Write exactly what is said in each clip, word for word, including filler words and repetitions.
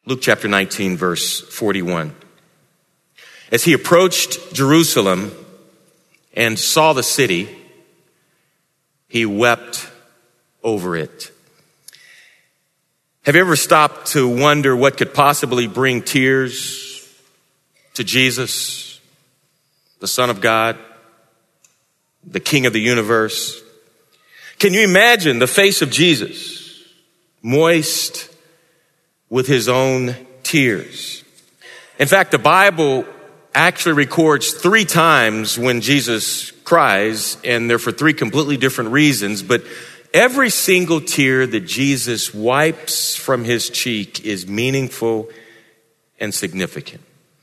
Luke chapter nineteen, verse forty-one. As he approached Jerusalem and saw the city, he wept over it. Have you ever stopped to wonder what could possibly bring tears to Jesus, the Son of God, the King of the universe? Can you imagine the face of Jesus, moist with his own tears? In fact, the Bible actually records three times when Jesus cries, and they're for three completely different reasons, but every single tear that Jesus wipes from his cheek is meaningful and significant.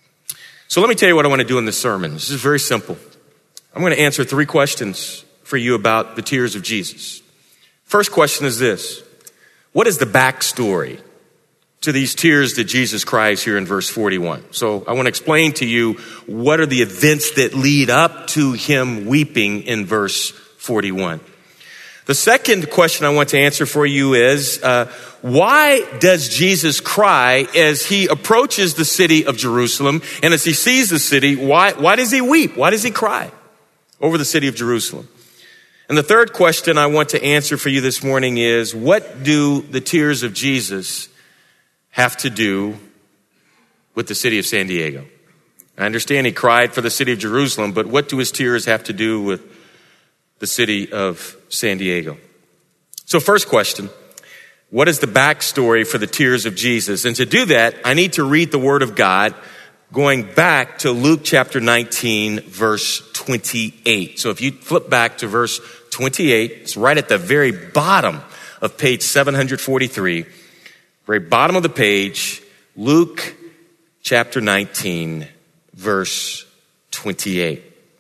So let me tell you what I want to do in this sermon. This is very simple. I'm going to answer three questions for you about the tears of Jesus. First question is this: what is the backstory to these tears that Jesus cries here in verse forty-one? So I want to explain to you what are the events that lead up to him weeping in verse forty-one. The second question I want to answer for you is, uh, why does Jesus cry as he approaches the city of Jerusalem? And as he sees the city, why, why does he weep? Why does he cry over the city of Jerusalem? And the third question I want to answer for you this morning is, what do the tears of Jesus have to do with the city of San Diego? I understand he cried for the city of Jerusalem, but what do his tears have to do with the city of San Diego? So first question, what is the backstory for the tears of Jesus? And to do that, I need to read the word of God going back to Luke chapter nineteen, verse twenty-eight. So if you flip back to verse twenty-eight, it's right at the very bottom of page seven forty-three, very bottom of the page, Luke chapter nineteen, verse twenty-eight.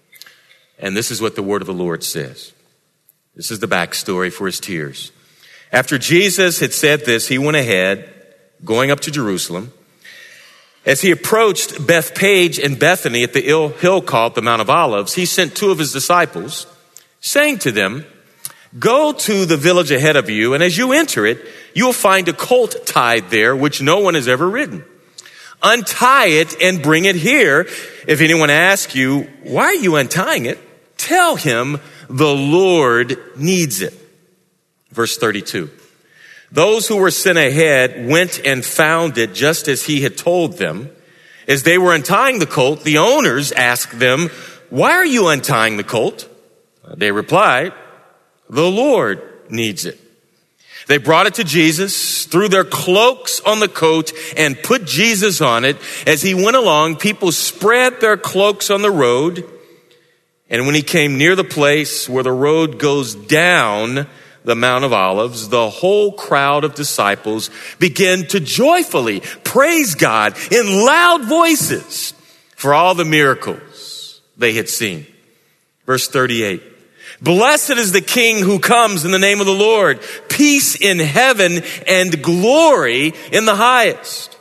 And this is what the word of the Lord says. This is the backstory for his tears. After Jesus had said this, he went ahead, going up to Jerusalem. As he approached Bethpage and Bethany at the hill called the Mount of Olives, he sent two of his disciples, saying to them, "Go to the village ahead of you, and as you enter it, you will find a colt tied there, which no one has ever ridden. Untie it and bring it here. If anyone asks you, 'Why are you untying it?' tell him the Lord needs it." Verse thirty-two. Those who were sent ahead went and found it just as he had told them. As they were untying the colt, the owners asked them, "Why are you untying the colt?" They replied, "The Lord needs it." They brought it to Jesus, threw their cloaks on the coat, and put Jesus on it. As he went along, people spread their cloaks on the road. And when he came near the place where the road goes down the Mount of Olives, the whole crowd of disciples began to joyfully praise God in loud voices for all the miracles they had seen. Verse thirty-eight. Blessed is the King who comes in the name of the Lord. Peace in heaven and glory in the highest.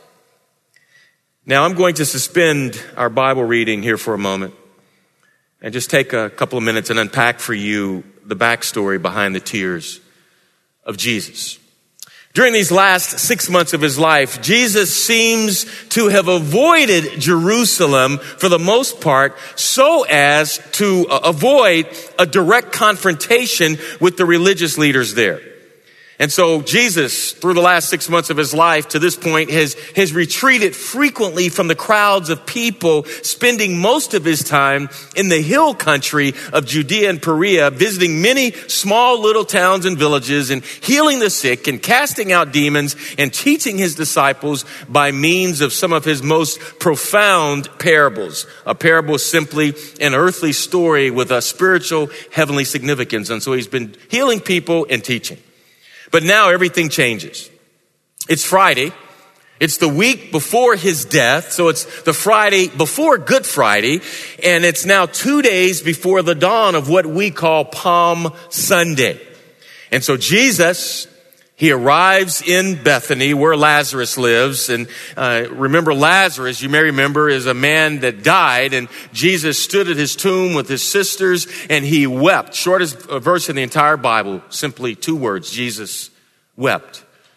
Now I'm going to suspend our Bible reading here for a moment and just take a couple of minutes and unpack for you the backstory behind the tears of Jesus. During these last six months of his life, Jesus seems to have avoided Jerusalem for the most part so as to avoid a direct confrontation with the religious leaders there. And so Jesus, through the last six months of his life to this point, has, has retreated frequently from the crowds of people, spending most of his time in the hill country of Judea and Perea, visiting many small little towns and villages and healing the sick and casting out demons and teaching his disciples by means of some of his most profound parables. A parable is simply an earthly story with a spiritual heavenly significance. And so he's been healing people and teaching. But now everything changes. It's Friday. It's the week before his death. So it's the Friday before Good Friday. And it's now two days before the dawn of what we call Palm Sunday. And so Jesus, he arrives in Bethany where Lazarus lives. And uh, remember Lazarus, you may remember, is a man that died. And Jesus stood at his tomb with his sisters and he wept. Shortest verse in the entire Bible, simply two words, Jesus wept.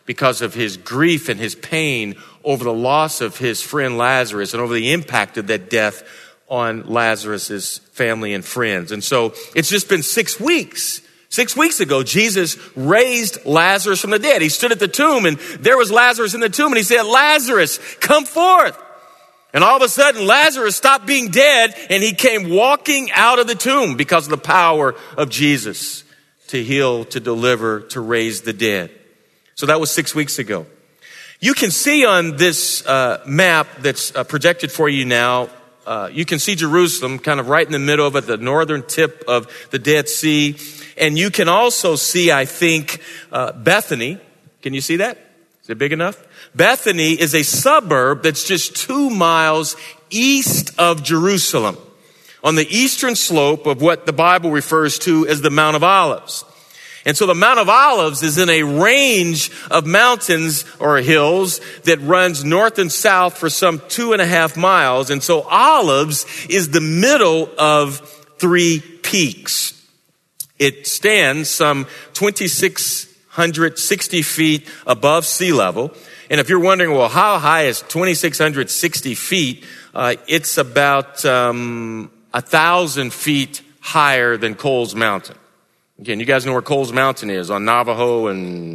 because of his grief and his pain over the loss of his friend Lazarus and over the impact of that death on Lazarus's family and friends. And so it's just been six weeks. Six weeks ago, Jesus raised Lazarus from the dead. He stood at the tomb and there was Lazarus in the tomb and he said, Lazarus, come forth. And all of a sudden, Lazarus stopped being dead and he came walking out of the tomb because of the power of Jesus to heal, to deliver, to raise the dead. So that was six weeks ago. You can see on this uh, map that's uh, projected for you now, uh, you can see Jerusalem kind of right in the middle of it, the northern tip of the Dead Sea. And you can also see, I think, uh, Bethany. Can you see that? Is it big enough? Bethany is a suburb that's just two miles east of Jerusalem on the eastern slope of what the Bible refers to as the Mount of Olives. And so the Mount of Olives is in a range of mountains or hills that runs north and south for some two and a half miles. And so Olives is the middle of three peaks. It stands some two thousand six hundred sixty feet above sea level. And if you're wondering, well, how high is two thousand six hundred sixty feet? Uh, it's about um, one thousand feet higher than Coles Mountain. Again, you guys know where Coles Mountain is, on Navajo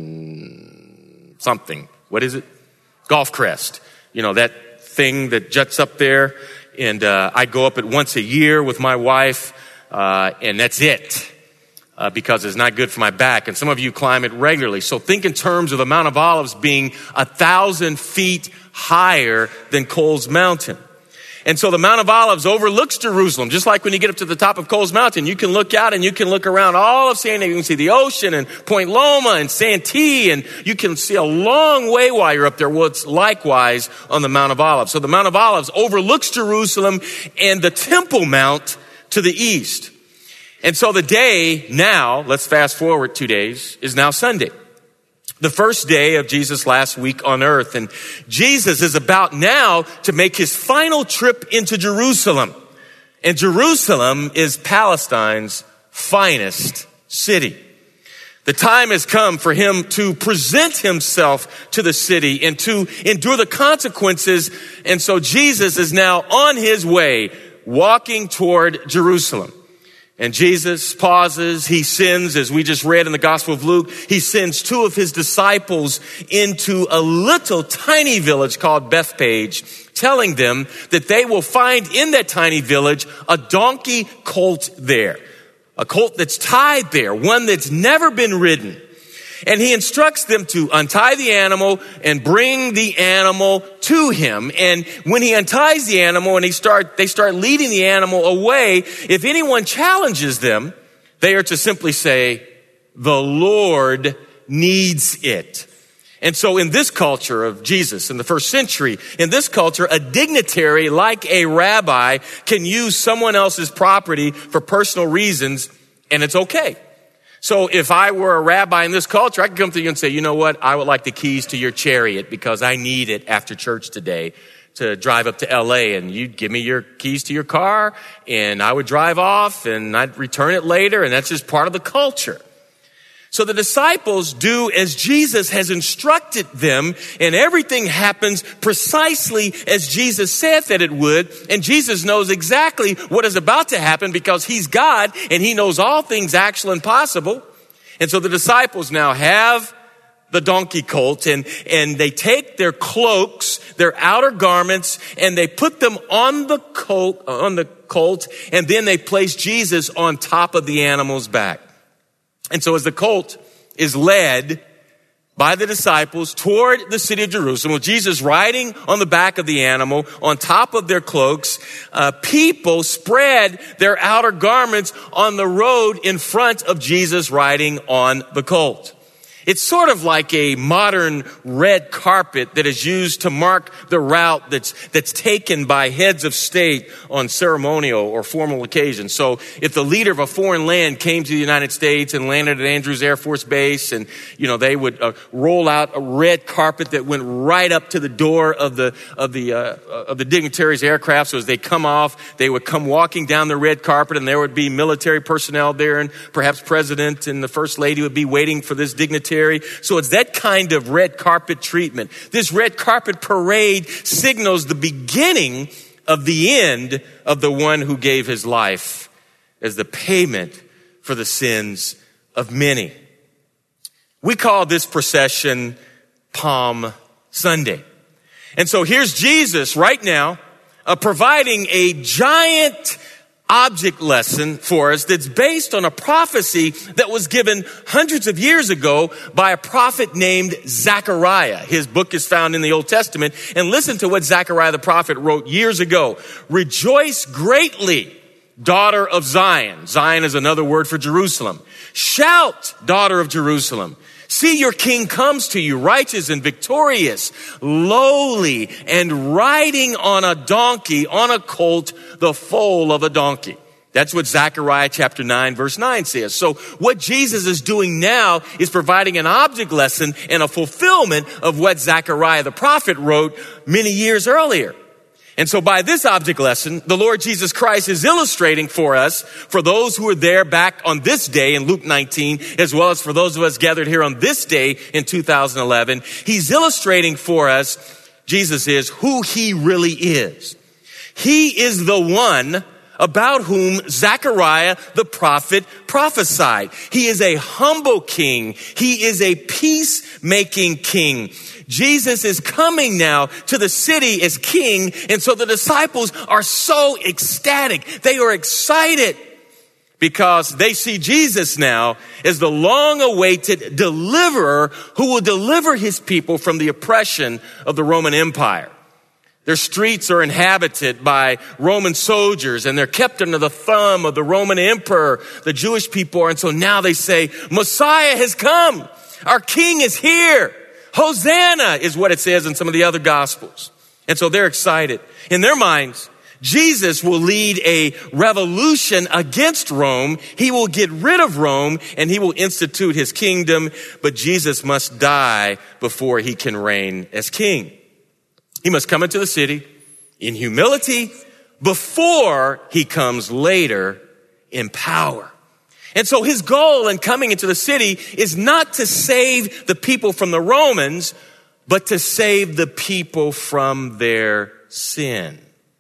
and something. What is it? Golf Crest. You know, that thing that juts up there. And uh, I go up it once a year with my wife, uh, and that's it. Uh, because it's not good for my back. And some of you climb it regularly. So think in terms of the Mount of Olives being a thousand feet higher than Coles Mountain. And so the Mount of Olives overlooks Jerusalem. Just like when you get up to the top of Coles Mountain, you can look out and you can look around all of San Diego. You can see the ocean and Point Loma and Santee, and you can see a long way while you're up there. Well, it's likewise on the Mount of Olives. So the Mount of Olives overlooks Jerusalem and the Temple Mount to the east. And so the day now, let's fast forward two days, is now Sunday. The first day of Jesus' last week on earth. And Jesus is about now to make his final trip into Jerusalem. And Jerusalem is Palestine's finest city. The time has come for him to present himself to the city and to endure the consequences. And so Jesus is now on his way, walking toward Jerusalem. And Jesus pauses. He sends, as we just read in the Gospel of Luke, he sends two of his disciples into a little tiny village called Bethpage, telling them that they will find in that tiny village a donkey colt there, a colt that's tied there, one that's never been ridden. And he instructs them to untie the animal and bring the animal to him. And when he unties the animal and he start, they start leading the animal away, if anyone challenges them, they are to simply say, the Lord needs it. And so in this culture of Jesus in the first century, in this culture, a dignitary like a rabbi can use someone else's property for personal reasons, and it's okay. So if I were a rabbi in this culture, I could come to you and say, you know what? I would like the keys to your chariot because I need it after church today to drive up to L A, and you'd give me your keys to your car and I would drive off and I'd return it later, and that's just part of the culture. So the disciples do as Jesus has instructed them, and everything happens precisely as Jesus said that it would. And Jesus knows exactly what is about to happen because he's God and he knows all things actual and possible. And so the disciples now have the donkey colt, and, and they take their cloaks, their outer garments, and they put them on the colt, on the colt, and then they place Jesus on top of the animal's back. And so as the colt is led by the disciples toward the city of Jerusalem, with Jesus riding on the back of the animal, on top of their cloaks, uh, people spread their outer garments on the road in front of Jesus riding on the colt. It's sort of like a modern red carpet that is used to mark the route that's that's taken by heads of state on ceremonial or formal occasions. So if the leader of a foreign land came to the United States and landed at Andrews Air Force Base, and you know they would uh, roll out a red carpet that went right up to the door of the of the uh, of the dignitary's aircraft. So as they come off, they would come walking down the red carpet, and there would be military personnel there, and perhaps President and the First Lady would be waiting for this dignitary. military. So it's that kind of red carpet treatment. This red carpet parade signals the beginning of the end of the one who gave his life as the payment for the sins of many. We call this procession Palm Sunday. And so here's Jesus right now uh, providing a giant object lesson for us that's based on a prophecy that was given hundreds of years ago by a prophet named Zechariah. His book is found in the Old Testament. And listen to what Zechariah the prophet wrote years ago. Rejoice greatly, daughter of Zion. Zion is another word for Jerusalem. Shout, daughter of Jerusalem. See, your king comes to you, righteous and victorious, lowly and riding on a donkey, on a colt, the foal of a donkey. That's what Zechariah chapter nine verse nine says. So what Jesus is doing now is providing an object lesson and a fulfillment of what Zechariah the prophet wrote many years earlier. And so by this object lesson, the Lord Jesus Christ is illustrating for us, for those who were there back on this day in Luke nineteen, as well as for those of us gathered here on this day in two thousand eleven, he's illustrating for us, Jesus is, who he really is. He is the one about whom Zechariah the prophet prophesied. He is a humble king. He is a peacemaking king. Jesus is coming now to the city as king. And so the disciples are so ecstatic. They are excited because they see Jesus now as the long-awaited deliverer who will deliver his people from the oppression of the Roman Empire. Their streets are inhabited by Roman soldiers and they're kept under the thumb of the Roman emperor, the Jewish people are. And so now they say, Messiah has come. Our king is here. Hosanna is what it says in some of the other gospels. And so they're excited. In their minds, Jesus will lead a revolution against Rome. He will get rid of Rome and he will institute his kingdom. But Jesus must die before he can reign as king. He must come into the city in humility before he comes later in power. And so his goal in coming into the city is not to save the people from the Romans, but to save the people from their sin.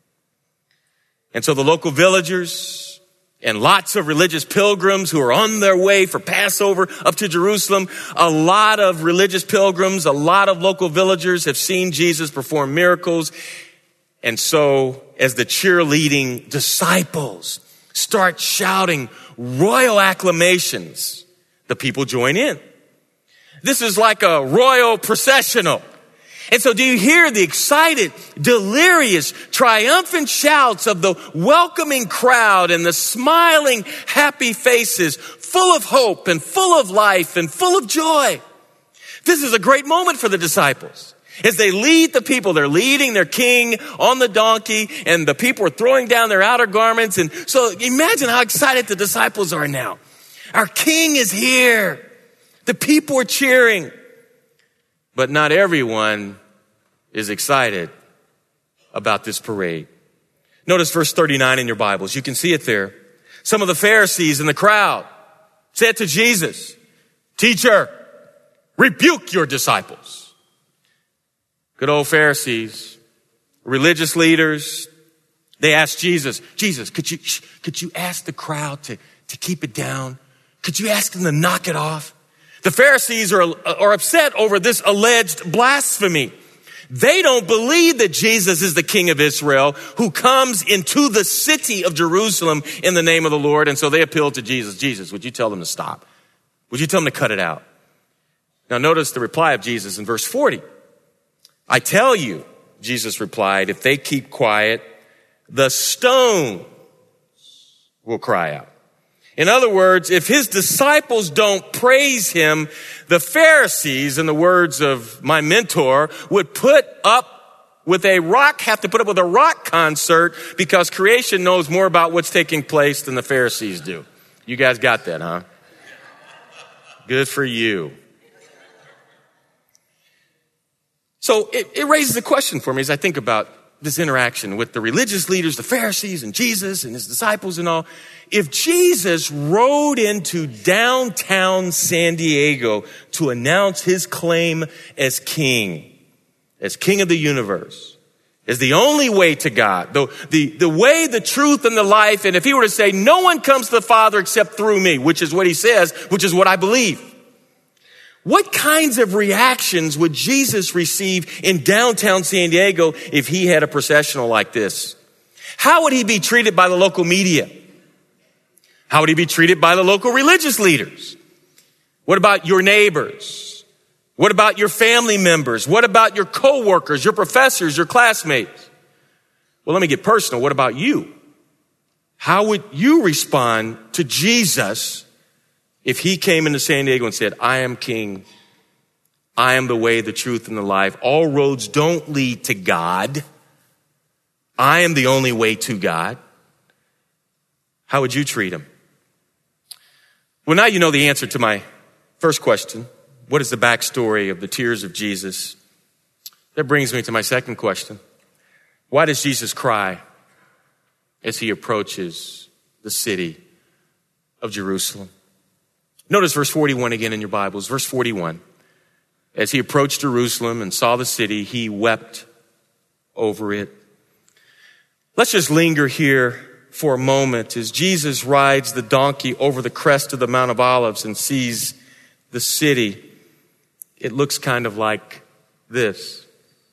And so the local villagers and lots of religious pilgrims who are on their way for Passover up to Jerusalem, a lot of religious pilgrims, a lot of local villagers have seen Jesus perform miracles. And so as the cheerleading disciples start shouting royal acclamations, the people join in. This is like a royal processional. And so do you hear the excited, delirious, triumphant shouts of the welcoming crowd and the smiling, happy faces, full of hope and full of life and full of joy? This is a great moment for the disciples. As they lead the people, they're leading their king on the donkey and the people are throwing down their outer garments. And so imagine how excited the disciples are now. Our king is here. The people are cheering. But not everyone is excited about this parade. Notice verse thirty-nine in your Bibles. You can see it there. Some of the Pharisees in the crowd said to Jesus, "Teacher, rebuke your disciples." Good old Pharisees, religious leaders, they asked Jesus, Jesus, could you, could you ask the crowd to, to keep it down? Could you ask them to knock it off? The Pharisees are, are upset over this alleged blasphemy. They don't believe that Jesus is the King of Israel who comes into the city of Jerusalem in the name of the Lord. And so they appeal to Jesus. Jesus, would you tell them to stop? Would you tell them to cut it out? Now notice the reply of Jesus in verse forty. I tell you, Jesus replied, if they keep quiet, the stones will cry out. In other words, if his disciples don't praise him, the Pharisees, in the words of my mentor, would put up with a rock, have to put up with a rock concert because creation knows more about what's taking place than the Pharisees do. You guys got that, huh? Good for you. So it, it raises a question for me as I think about this interaction with the religious leaders, the Pharisees and Jesus and his disciples and all. If Jesus rode into downtown San Diego to announce his claim as king, as king of the universe, as the only way to God, the, the, the way, the truth, and the life, and if he were to say, no one comes to the Father except through me, which is what he says, which is what I believe. What kinds of reactions would Jesus receive in downtown San Diego if he had a processional like this? How would he be treated by the local media? How would he be treated by the local religious leaders? What about your neighbors? What about your family members? What about your coworkers, your professors, your classmates? Well, let me get personal. What about you? How would you respond to Jesus if he came into San Diego and said, I am king, I am the way, the truth, and the life. All roads don't lead to God. I am the only way to God. How would you treat him? Well, now you know the answer to my first question. What is the backstory of the tears of Jesus? That brings me to my second question. Why does Jesus cry as he approaches the city of Jerusalem? Notice verse forty-one again in your Bibles. Verse forty-one. As he approached Jerusalem and saw the city, he wept over it. Let's just linger here for a moment as Jesus rides the donkey over the crest of the Mount of Olives and sees the city. It looks kind of like this.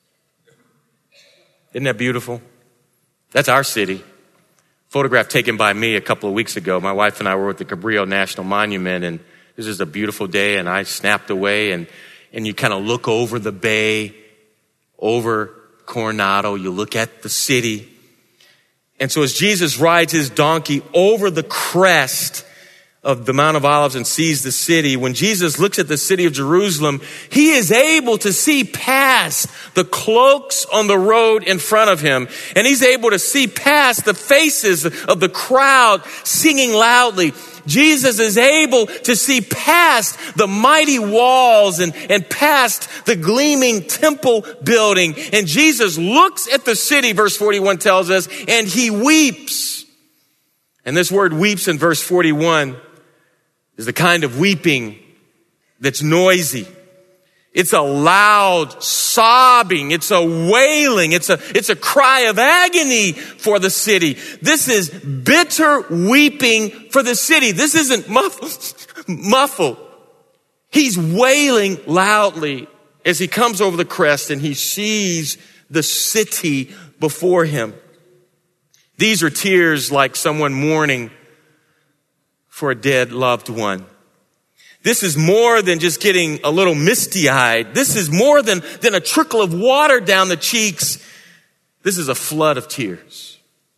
Isn't that beautiful? That's our city. Photograph taken by me a couple of weeks ago. My wife and I were at the Cabrillo National Monument, and this is a beautiful day, and I snapped away, and, and you kind of look over the bay, over Coronado, you look at the city. And so as Jesus rides his donkey over the crest of the Mount of Olives and sees the city, when Jesus looks at the city of Jerusalem, he is able to see past the cloaks on the road in front of him. And he's able to see past the faces of the crowd singing loudly. Jesus is able to see past the mighty walls and, and past the gleaming temple building. And Jesus looks at the city, verse forty-one tells us, and he weeps. And this word weeps in verse forty-one is the kind of weeping that's noisy. It's a loud sobbing. It's a wailing. It's a, it's a cry of agony for the city. This is bitter weeping for the city. This isn't muffled. muffled. He's wailing loudly as he comes over the crest and he sees the city before him. These are tears like someone mourning for a dead loved one. This is more than just getting a little misty-eyed. This is more than, than a trickle of water down the cheeks. This is a flood of tears.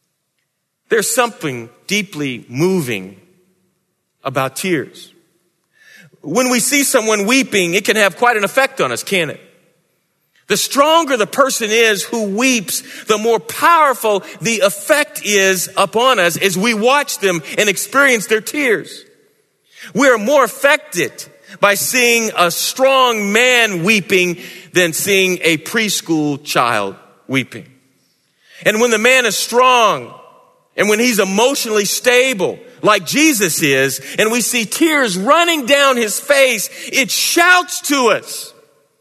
There's something deeply moving about tears. When we see someone weeping, it can have quite an effect on us, can't it? The stronger the person is who weeps, the more powerful the effect is upon us as we watch them and experience their tears. We are more affected by seeing a strong man weeping than seeing a preschool child weeping. And when the man is strong and when he's emotionally stable, like Jesus is, and we see tears running down his face, it shouts to us.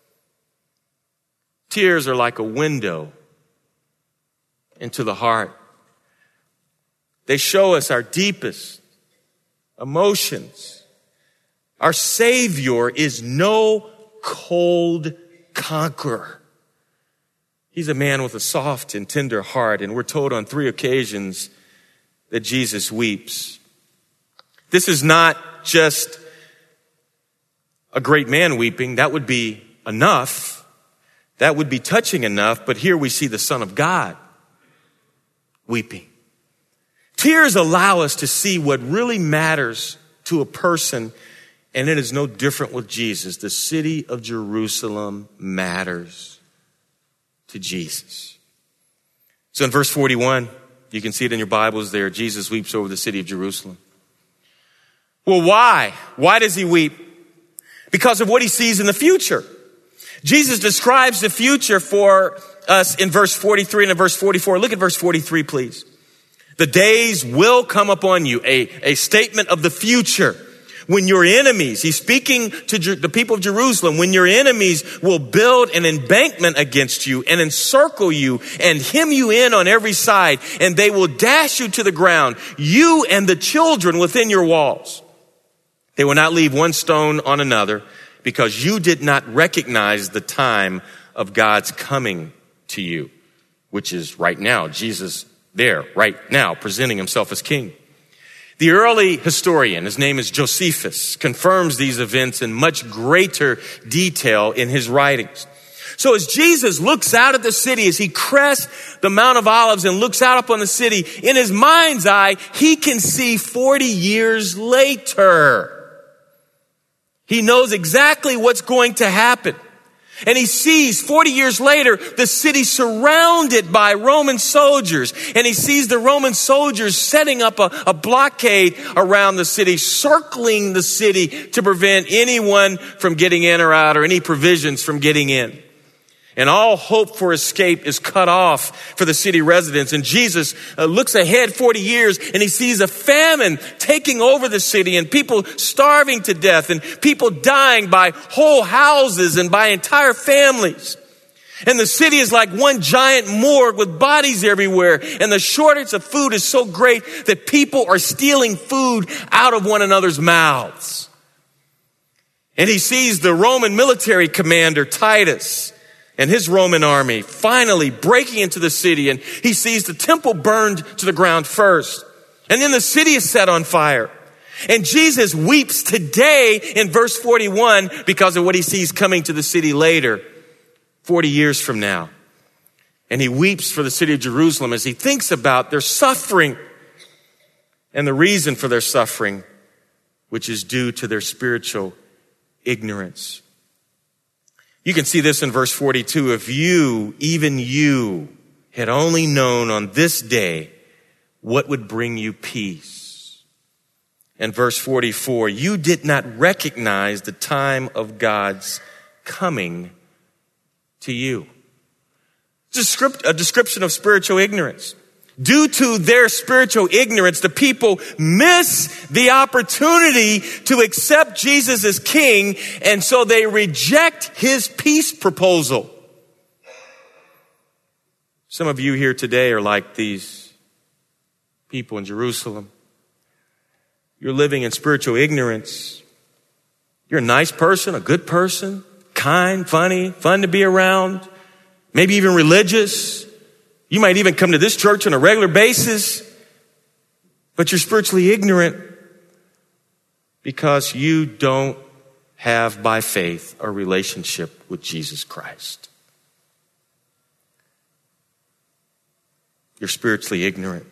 Tears are like a window into the heart. They show us our deepest emotions. Our Savior is no cold conqueror. He's a man with a soft and tender heart, and we're told on three occasions that Jesus weeps. This is not just a great man weeping. That would be enough. That would be touching enough, but here we see the Son of God weeping. Tears allow us to see what really matters to a person, and it is no different with Jesus. The city of Jerusalem matters to Jesus. So in verse forty-one, you can see it in your Bibles there, Jesus weeps over the city of Jerusalem. Well, why? Why does he weep? Because of what he sees in the future. Jesus describes the future for us in verse forty-three and in verse forty-four. Look at verse forty-three, please. The days will come upon you, a, a statement of the future, when your enemies, he's speaking to Jer- the people of Jerusalem, when your enemies will build an embankment against you and encircle you and hem you in on every side, and they will dash you to the ground, you and the children within your walls. They will not leave one stone on another, because you did not recognize the time of God's coming to you, which is right now. Jesus there, right now, presenting himself as king. The early historian, his name is Josephus, confirms these events in much greater detail in his writings. So as Jesus looks out at the city, as he crests the Mount of Olives and looks out upon the city, in his mind's eye, he can see forty years later. He knows exactly what's going to happen. And he sees forty years later, the city surrounded by Roman soldiers. And he sees the Roman soldiers setting up a, a blockade around the city, circling the city to prevent anyone from getting in or out, or any provisions from getting in. And all hope for escape is cut off for the city residents. And Jesus uh, looks ahead forty years, and he sees a famine taking over the city, and people starving to death, and people dying by whole houses and by entire families. And the city is like one giant morgue with bodies everywhere. And the shortage of food is so great that people are stealing food out of one another's mouths. And he sees the Roman military commander, Titus, and his Roman army finally breaking into the city, and he sees the temple burned to the ground first. And then the city is set on fire. And Jesus weeps today in verse forty-one because of what he sees coming to the city later, forty years from now. And he weeps for the city of Jerusalem as he thinks about their suffering and the reason for their suffering, which is due to their spiritual ignorance. You can see this in verse forty-two. If you, even you, had only known on this day what would bring you peace. And verse forty-four, you did not recognize the time of God's coming to you. It's a description of spiritual ignorance. Due to their spiritual ignorance, the people miss the opportunity to accept Jesus as king, and so they reject his peace proposal. Some of you here today are like these people in Jerusalem. You're living in spiritual ignorance. You're a nice person, a good person, kind, funny, fun to be around, maybe even religious. You might even come to this church on a regular basis, but you're spiritually ignorant because you don't have, by faith, a relationship with Jesus Christ. You're spiritually ignorant.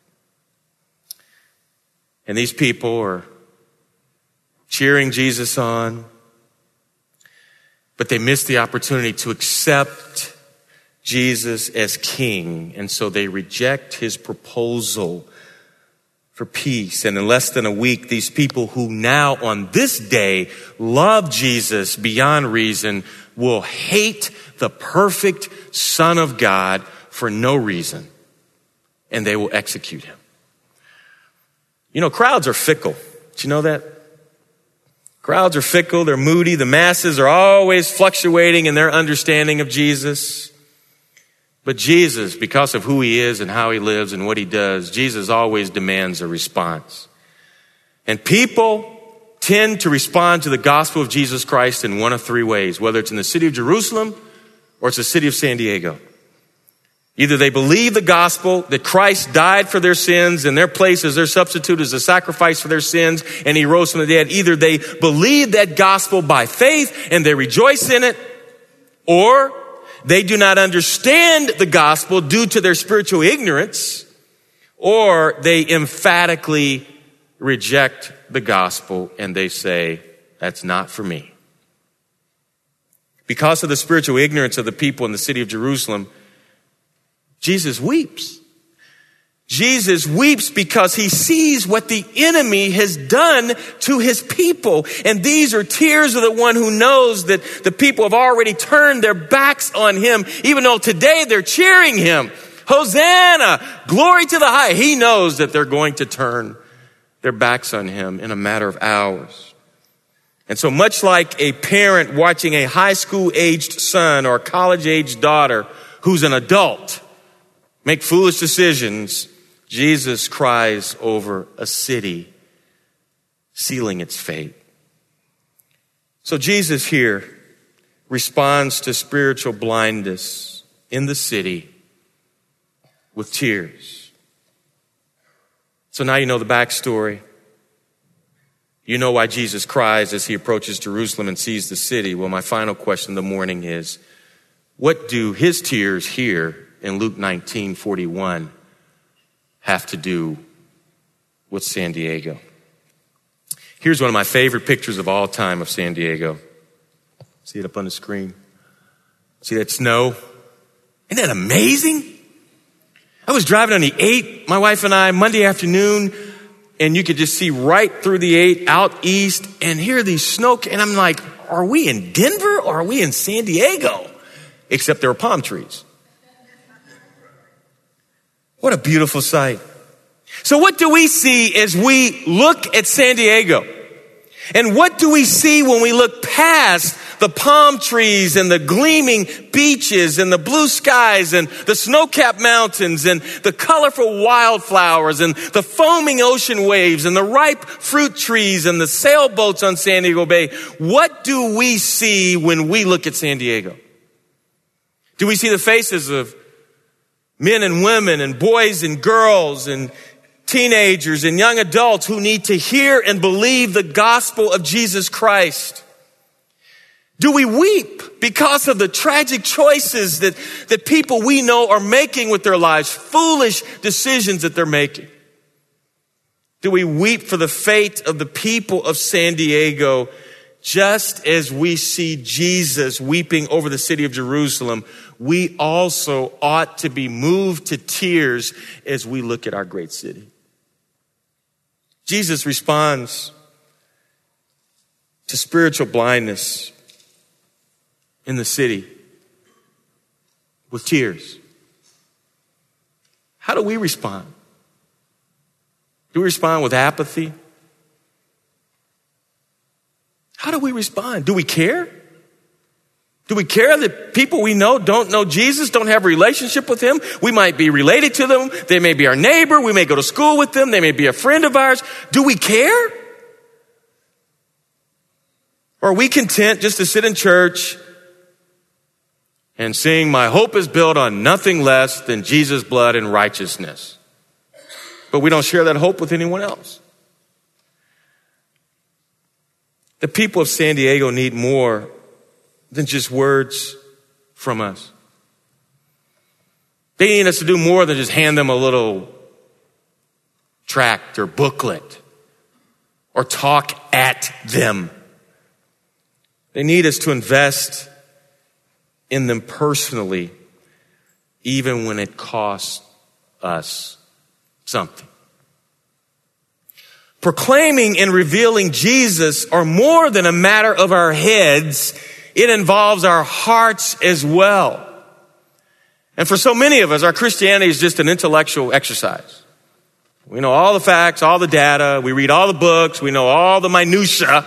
And these people are cheering Jesus on, but they miss the opportunity to accept Jesus as king, and so they reject his proposal for peace. And in less than a week, these people who now on this day love Jesus beyond reason will hate the perfect Son of God for no reason, and they will execute him. You know, crowds are fickle. Did you know that? Crowds are fickle, they're moody, the masses are always fluctuating in their understanding of Jesus. But Jesus, because of who he is and how he lives and what he does, Jesus always demands a response. And people tend to respond to the gospel of Jesus Christ in one of three ways, whether it's in the city of Jerusalem or it's the city of San Diego. Either they believe the gospel, that Christ died for their sins and their place as their substitute, as a sacrifice for their sins, and he rose from the dead. Either they believe that gospel by faith and they rejoice in it, or they do not understand the gospel due to their spiritual ignorance, or they emphatically reject the gospel and they say, that's not for me. Because of the spiritual ignorance of the people in the city of Jerusalem, Jesus weeps. Jesus weeps because he sees what the enemy has done to his people. And these are tears of the one who knows that the people have already turned their backs on him, even though today they're cheering him. Hosanna, glory to the high. He knows that they're going to turn their backs on him in a matter of hours. And so much like a parent watching a high school aged son or college aged daughter who's an adult make foolish decisions, Jesus cries over a city sealing its fate. So Jesus here responds to spiritual blindness in the city with tears. So now you know the backstory. You know why Jesus cries as he approaches Jerusalem and sees the city. Well, my final question in the morning is, what do his tears here in Luke nineteen forty-one have to do with San Diego? Here's one of my favorite pictures of all time of San Diego. See it up on the screen? See that snow? Isn't that amazing? I was driving on the eight, my wife and I, Monday afternoon, and you could just see right through the eight out east, and here are these snow, and I'm like, are we in Denver or are we in San Diego? Except there were palm trees. What a beautiful sight. So what do we see as we look at San Diego? And what do we see when we look past the palm trees and the gleaming beaches and the blue skies and the snow-capped mountains and the colorful wildflowers and the foaming ocean waves and the ripe fruit trees and the sailboats on San Diego Bay? What do we see when we look at San Diego? Do we see the faces of men and women and boys and girls and teenagers and young adults who need to hear and believe the gospel of Jesus Christ? Do we weep because of the tragic choices that, that people we know are making with their lives, foolish decisions that they're making? Do we weep for the fate of the people of San Diego, just as we see Jesus weeping over the city of Jerusalem? We also ought to be moved to tears as we look at our great city. Jesus responds to spiritual blindness in the city with tears. How do we respond? Do we respond with apathy? How do we respond? Do we care? Do we care that people we know don't know Jesus, don't have a relationship with him? We might be related to them. They may be our neighbor. We may go to school with them. They may be a friend of ours. Do we care? Or are we content just to sit in church and sing, "My hope is built on nothing less than Jesus' blood and righteousness"? But we don't share that hope with anyone else. The people of San Diego need more than just words from us. They need us to do more than just hand them a little tract or booklet or talk at them. They need us to invest in them personally, even when it costs us something. Proclaiming and revealing Jesus are more than a matter of our heads. It involves our hearts as well. And for so many of us, our Christianity is just an intellectual exercise. We know all the facts, all the data. We read all the books. We know all the minutia.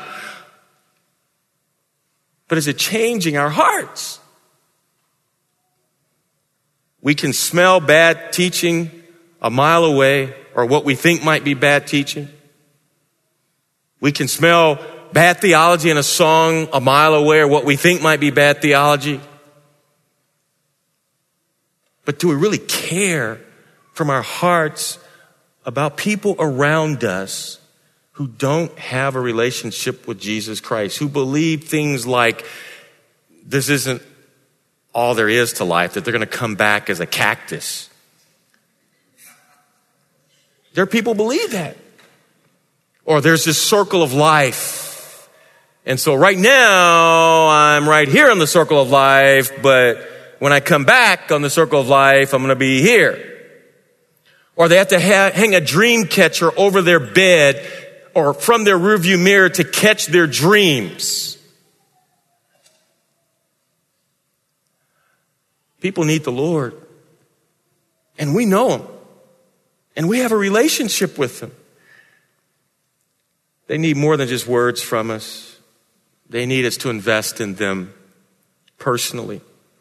But is it changing our hearts? We can smell bad teaching a mile away, or what we think might be bad teaching. We can smell bad theology in a song a mile away, or what we think might be bad theology. But do we really care from our hearts about people around us who don't have a relationship with Jesus Christ, who believe things like this isn't all there is to life, that they're going to come back as a cactus? There are people who believe that. Or there's this circle of life. And so right now, I'm right here on the circle of life, but when I come back on the circle of life, I'm going to be here. or they have to ha- hang a dream catcher over their bed or from their rearview mirror to catch their dreams. People need the Lord, and we know him, and we have a relationship with him. They need more than just words from us. They need us to invest in them personally,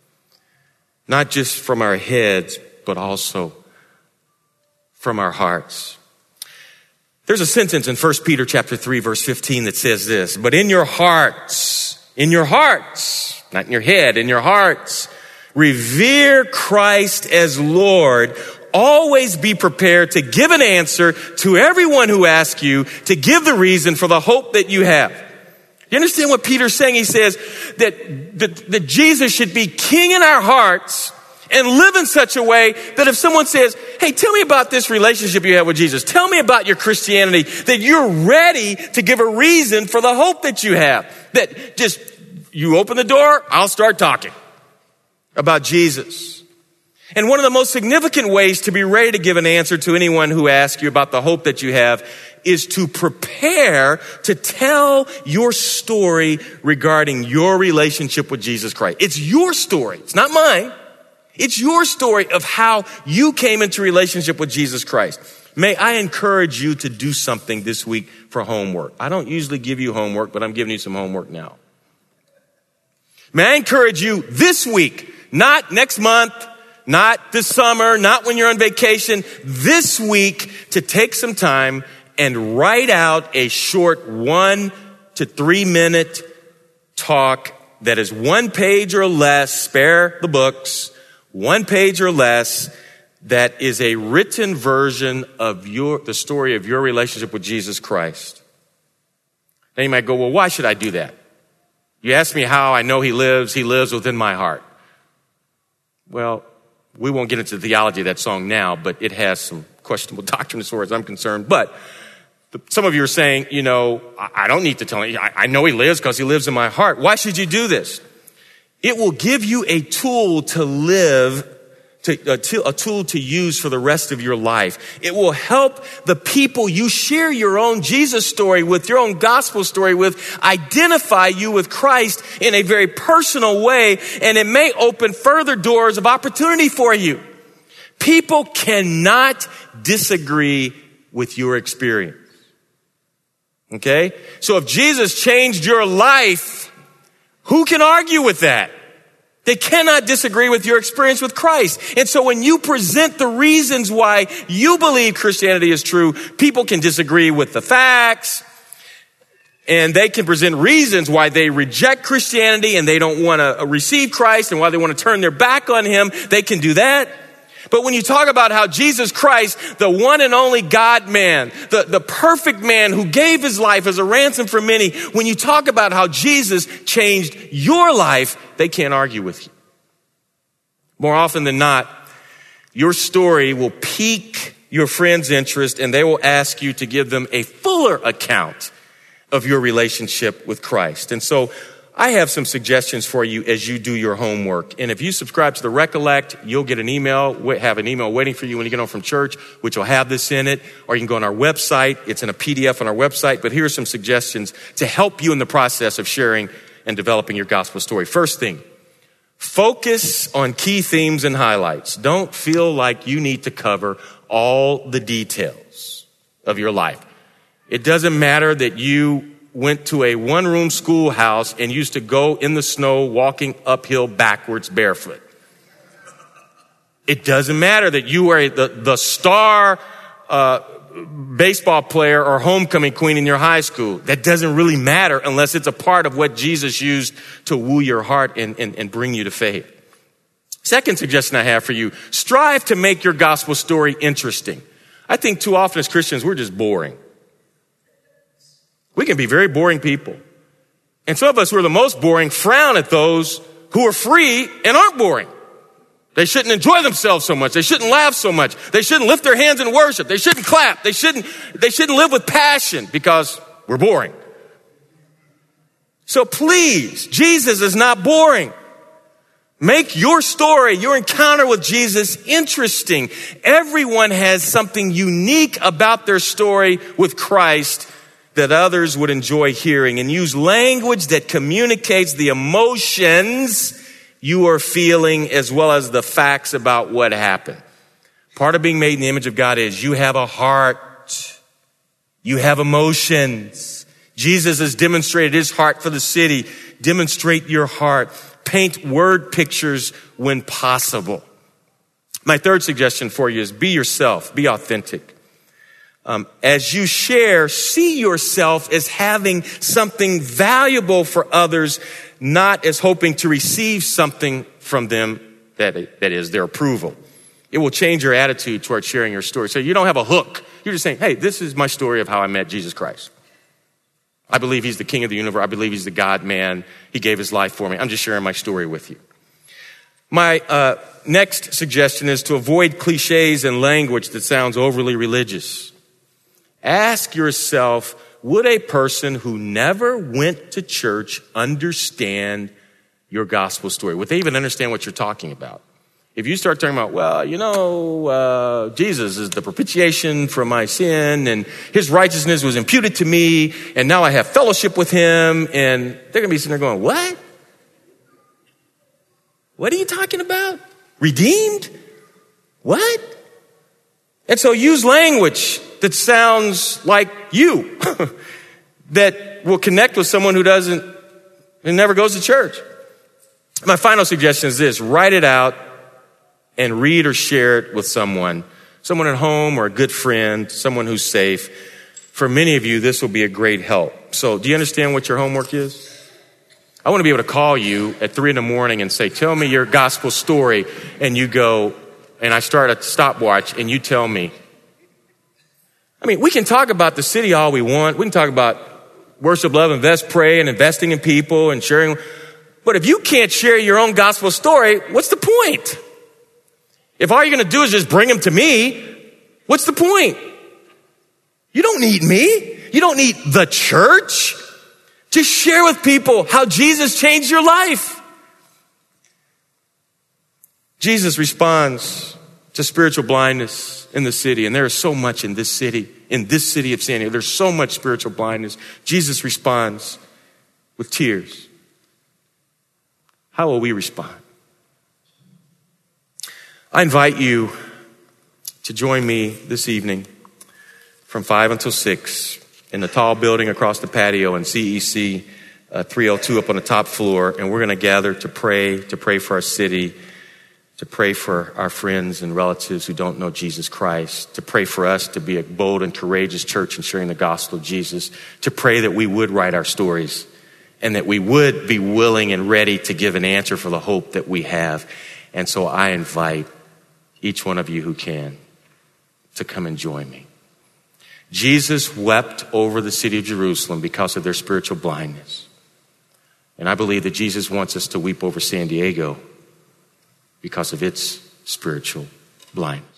not just from our heads, but also from our hearts. There's a sentence in First Peter chapter three, verse fifteen that says this, but in your hearts, in your hearts, not in your head, in your hearts, revere Christ as Lord. Always be prepared to give an answer to everyone who asks you, to give the reason for the hope that you have. You understand what Peter's saying? He says that, that, that Jesus should be king in our hearts and live in such a way that if someone says, hey, tell me about this relationship you have with Jesus. Tell me about your Christianity, that you're ready to give a reason for the hope that you have. That just, you open the door, I'll start talking about Jesus. And one of the most significant ways to be ready to give an answer to anyone who asks you about the hope that you have is to prepare to tell your story regarding your relationship with Jesus Christ. It's your story. It's not mine. It's your story of how you came into relationship with Jesus Christ. May I encourage you to do something this week for homework. I don't usually give you homework, but I'm giving you some homework now. May I encourage you this week, not next month, not this summer, not when you're on vacation, this week to take some time and write out a short one to three minute talk that is one page or less, spare the books, one page or less, that is a written version of your, the story of your relationship with Jesus Christ. Now you might go, well, why should I do that? You ask me how I know he lives. He lives within my heart. Well, we won't get into the theology of that song now, but it has some questionable doctrine as far as I'm concerned. But the, some of you are saying, you know, I, I don't need to tell him. I, I know he lives because he lives in my heart. Why should you do this? It will give you a tool to live, to, a, to, a tool to use for the rest of your life. It will help the people you share your own Jesus story with, your own gospel story with, identify you with Christ in a very personal way, and it may open further doors of opportunity for you. People cannot disagree with your experience. Okay? So if Jesus changed your life, who can argue with that? They cannot disagree with your experience with Christ. And so when you present the reasons why you believe Christianity is true, people can disagree with the facts, and they can present reasons why they reject Christianity and they don't want to receive Christ and why they want to turn their back on him. They can do that. But when you talk about how Jesus Christ, the one and only God man, the, the perfect man who gave his life as a ransom for many, when you talk about how Jesus changed your life, they can't argue with you. More often than not, your story will pique your friend's interest and they will ask you to give them a fuller account of your relationship with Christ. And so I have some suggestions for you as you do your homework. And if you subscribe to the Recollect, you'll get an email, have an email waiting for you when you get home from church, which will have this in it. Or you can go on our website. It's in a P D F on our website. But here are some suggestions to help you in the process of sharing and developing your gospel story. First thing, focus on key themes and highlights. Don't feel like you need to cover all the details of your life. It doesn't matter that you went to a one-room schoolhouse and used to go in the snow walking uphill backwards barefoot. It doesn't matter that you were the, the star uh, baseball player or homecoming queen in your high school. That doesn't really matter unless it's a part of what Jesus used to woo your heart and, and, and bring you to faith. Second suggestion I have for you, strive to make your gospel story interesting. I think too often as Christians, we're just boring. We can be very boring people. And some of us who are the most boring frown at those who are free and aren't boring. They shouldn't enjoy themselves so much. They shouldn't laugh so much. They shouldn't lift their hands in worship. They shouldn't clap. They shouldn't, they shouldn't live with passion because we're boring. So please, Jesus is not boring. Make your story, your encounter with Jesus, interesting. Everyone has something unique about their story with Christ that others would enjoy hearing, and use language that communicates the emotions you are feeling as well as the facts about what happened. Part of being made in the image of God is you have a heart. You have emotions. Jesus has demonstrated his heart for the city. Demonstrate your heart. Paint word pictures when possible. My third suggestion for you is be yourself. Be authentic. Um, as you share, see yourself as having something valuable for others, not as hoping to receive something from them, that, that is their approval. It will change your attitude toward sharing your story. So you don't have a hook. You're just saying, hey, this is my story of how I met Jesus Christ. I believe he's the King of the universe. I believe he's the God man. He gave his life for me. I'm just sharing my story with you. My uh, next suggestion is to avoid cliches and language that sounds overly religious. Ask yourself, would a person who never went to church understand your gospel story? Would they even understand what you're talking about? If you start talking about, well, you know, uh, Jesus is the propitiation for my sin and his righteousness was imputed to me and now I have fellowship with him, and they're going to be sitting there going, what? What are you talking about? Redeemed? What? And so use language that sounds like you, that will connect with someone who doesn't, who never goes to church. My final suggestion is this: write it out and read or share it with someone, someone at home or a good friend, someone who's safe. For many of you, this will be a great help. So do you understand what your homework is? I want to be able to call you at three in the morning and say, tell me your gospel story. And you go, and I start a stopwatch and you tell me. I mean, we can talk about the city all we want. We can talk about worship, love, invest, pray, and investing in people and sharing. But if you can't share your own gospel story, what's the point? If all you're going to do is just bring them to me, what's the point? You don't need me. You don't need the church. Just share with people how Jesus changed your life. Jesus responds to spiritual blindness in the city. And there is so much in this city, in this city of San Diego. There's so much spiritual blindness. Jesus responds with tears. How will we respond? I invite you to join me this evening from five until six in the tall building across the patio in C E C uh, three oh two up on the top floor. And we're going to gather to pray, to pray for our city, to pray for our friends and relatives who don't know Jesus Christ, to pray for us to be a bold and courageous church in sharing the gospel of Jesus, to pray that we would write our stories and that we would be willing and ready to give an answer for the hope that we have. And so I invite each one of you who can to come and join me. Jesus wept over the city of Jerusalem because of their spiritual blindness. And I believe that Jesus wants us to weep over San Diego because of its spiritual blindness.